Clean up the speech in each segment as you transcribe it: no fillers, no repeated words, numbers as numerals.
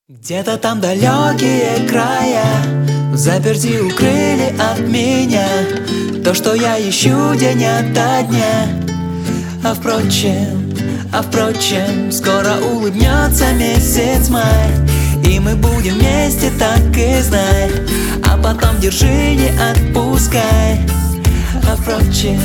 Где-то там далекие края заперти укрыли от меня то, что я ищу день ото дня. А впрочем, скоро улыбнется месяц май, и мы будем вместе, так и знай. А потом держи, не отпускай. А впрочем,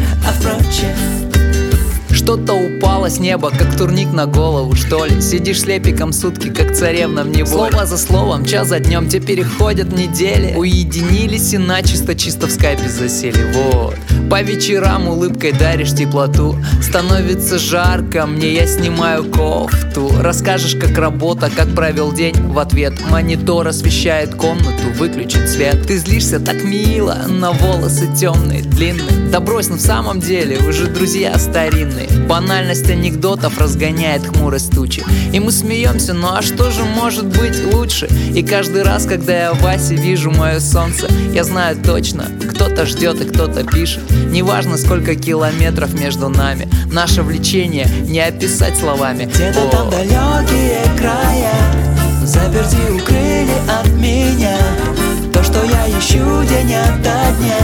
что-то упало с неба, как турник на голову, что ли? Сидишь слепиком сутки, как царевна в неволе. Слово за словом, час за днем, те переходят недели. Уединились и начисто, чисто в скайпе засели. Вот. По вечерам улыбкой даришь теплоту. Становится жарко, мне я снимаю кофту. Расскажешь, как работа, как провел день. В ответ монитор освещает комнату, выключит свет. Ты злишься так мило, на волосы темные, длинные. Да брось, ну в самом деле, уже друзья старинные. Банальность анекдотов разгоняет хмурость тучи. И мы смеемся, ну а что же может быть лучше? И каждый раз, когда я в Васе вижу мое солнце, я знаю точно, кто-то ждет и кто-то пишет. Неважно, сколько километров между нами, наше влечение не описать словами. Где-то там далекие края заперти укрыли от меня то, что я ищу день ото дня.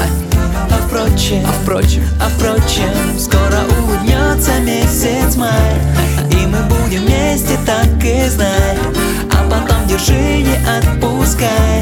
А впрочем, скоро улыбнется месяц май, и мы будем вместе, так и знай. А потом держи, не отпускай.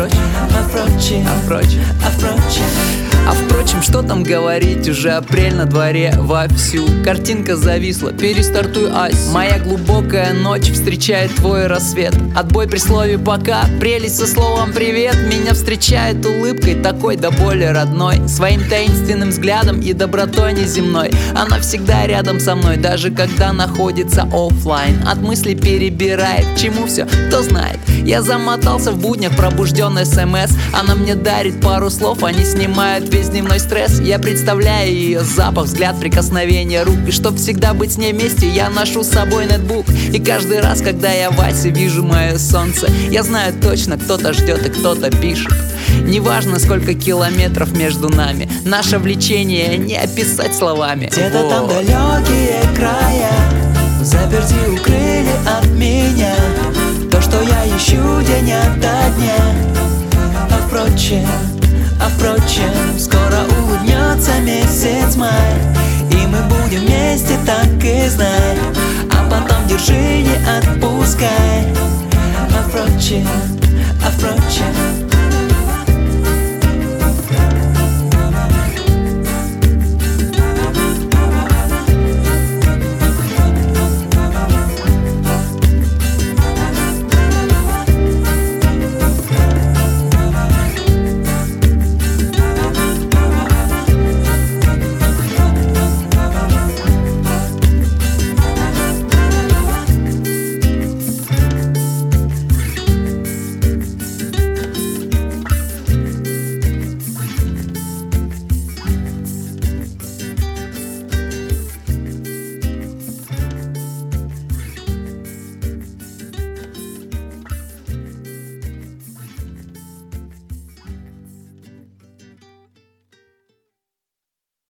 А впрочем, что там говорить, уже апрель на дворе вовсю. Картинка зависла, перестартуй ась. Моя глубокая ночь встречает твой рассвет. Отбой при слове пока, прелесть со словом привет. Меня встречает улыбкой такой до боли родной, своим таинственным взглядом и добротой неземной. Она всегда рядом со мной, даже когда находится оффлайн. От мыслей перебирает, к чему все, кто знает. Я замотался в буднях, пробужденный СМС. Она мне дарит пару слов, они снимают весь дневной стресс. Я представляю ее запах, взгляд, прикосновение рук. И чтоб всегда быть с ней вместе, я ношу с собой нетбук. И каждый раз, когда я в Васе вижу мое солнце, я знаю точно, кто-то ждет и кто-то пишет. Неважно, сколько километров между нами, наше влечение не описать словами. Где-то там далекие края заперти укрыли от